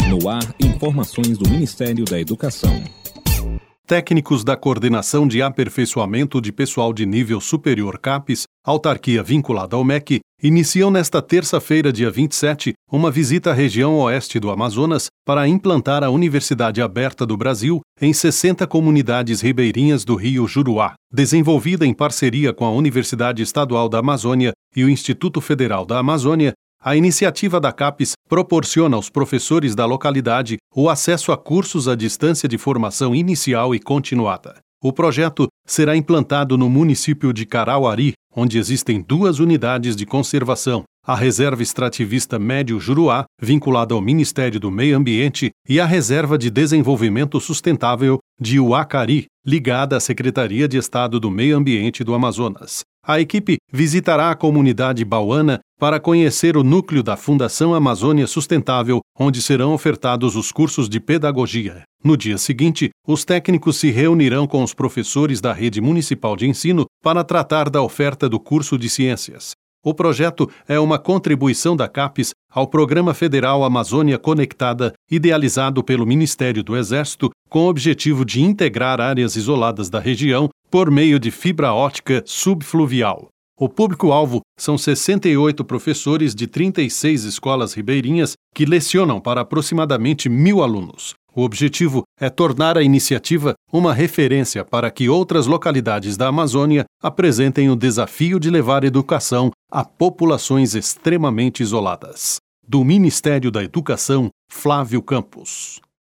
No ar, informações do Ministério da Educação. Técnicos da Coordenação de Aperfeiçoamento de Pessoal de Nível Superior CAPES, autarquia vinculada ao MEC, iniciam nesta terça-feira, dia 27, uma visita à região oeste do Amazonas para implantar a Universidade Aberta do Brasil em 60 comunidades ribeirinhas do Rio Juruá. Desenvolvida em parceria com a Universidade Estadual da Amazônia e o Instituto Federal da Amazônia, a iniciativa da CAPES proporciona aos professores da localidade o acesso a cursos à distância de formação inicial e continuada. O projeto será implantado no município de Carauari, onde existem 2 unidades de conservação, a Reserva Extrativista Médio Juruá, vinculada ao Ministério do Meio Ambiente, e a Reserva de Desenvolvimento Sustentável de Uacari, ligada à Secretaria de Estado do Meio Ambiente do Amazonas. A equipe visitará a comunidade bauana para conhecer o núcleo da Fundação Amazônia Sustentável, onde serão ofertados os cursos de pedagogia. No dia seguinte, os técnicos se reunirão com os professores da rede municipal de ensino para tratar da oferta do curso de ciências. O projeto é uma contribuição da CAPES ao Programa Federal Amazônia Conectada, idealizado pelo Ministério do Exército, com o objetivo de integrar áreas isoladas da região por meio de fibra ótica subfluvial. O público-alvo são 68 professores de 36 escolas ribeirinhas que lecionam para aproximadamente 1.000 alunos. O objetivo é tornar a iniciativa uma referência para que outras localidades da Amazônia apresentem o desafio de levar educação a populações extremamente isoladas. Do Ministério da Educação, Flávio Campos.